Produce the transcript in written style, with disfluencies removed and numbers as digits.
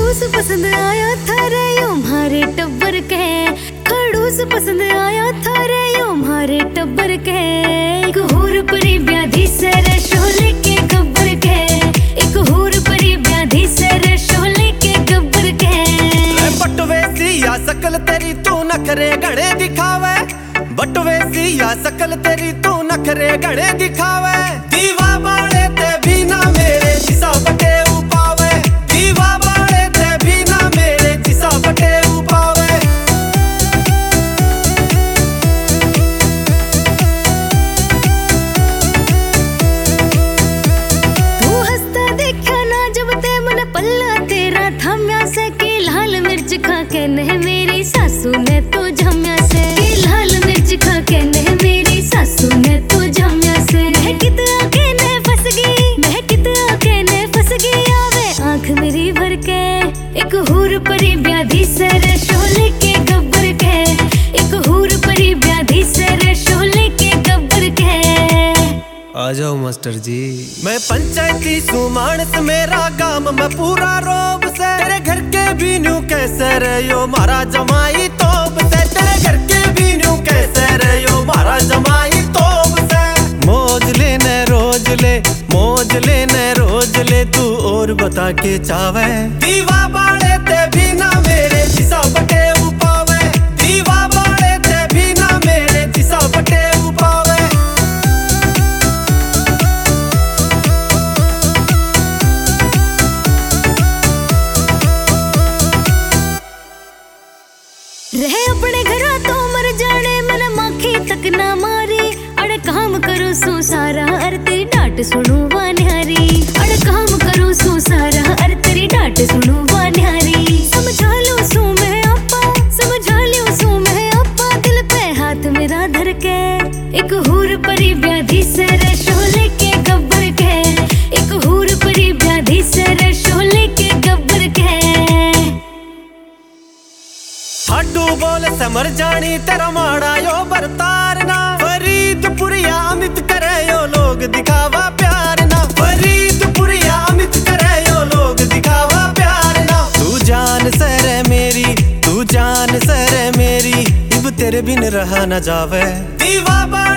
खड़ूस पसंद आया थारे यो म्हारे टब्बर के, खड़ूस पसंद आया थारे यो म्हारे टब्बर के। एक होर परी ब्याधी सर शोले के गब्बर के, एक होर परी ब्याधी सर शोले के गब्बर के। बटवे सिया सकल तेरी तू नखरे घड़े दिखावे, बटवे सिया सकल तेरी तू नखरे घड़े दिखावे। दीवा बाड़े ते भी ना मेरे जिसा बटे उपावे, दीवा बाड़े ते भी ना मेरे जिसा बटे उपावे। तू हंसता देखा ना जब ते मन पल्ला तेरा थाम्या से कि लाल मिर्च खा के नहीं मेरी सासू ने तो जम्या से, कि लाल मिर्च खा के नहीं मेरी सासू ने तो जम्या से। महकित आके ने फंस गई, महकित आके ने फंस गई आवे आंख मेरी भर के। एक हूर परी ब्याधी सर शोले के गब्बर के, एक हूर परी ब्याधी सर शोले के गब्बर के। आ जाओ मास्टर जी। मैं पंचायती सुमानस मेरा गांव में पूरा रोब से, तेरे घर के भी न्यू कैसे रे यो मारा जमाई तोब से, तेरे घर के भी न्यू कैसे रे यो मारा जमाई तोब से। मौज लेने रोज ले, मौज लेने रोज ले, तू और बता के चावे। दीवा बाड़े ते भी ना मेरे जिसा बटे उपावे, दीवा बाड़े ते भी ना मेरे जिसा बटे उपावे। रहे अपने घरा तो मर जाने मन माखी तक ना मारी। अड़ काम करो सो सारा अर तेरी डांट सुनू वान्यारी, अड़ काम करो सो सारा अर तेरी डांट सुनू वान्यारी। समझा लो सो मैं आपा, समझा लो सो मैं आपा, दिल पे हाथ मेरा धर के। एक हूर परी ब्याधी सर शोले के गब्बर के, एक हूर परी ब्याधी सर शोले के गब्बर के। हड्डू बोल समर जानी तेरा माड़ा यो बरतारना, फरीदपुरिया अमित करे यो लोग दिखावा प्यार ना, फरीदपुरिया अमित करे यो लोग दिखावा प्यार ना। तू जान सरे मेरी, तू जान सरे मेरी, इब तेरे बिन रहा न जावे। दीवा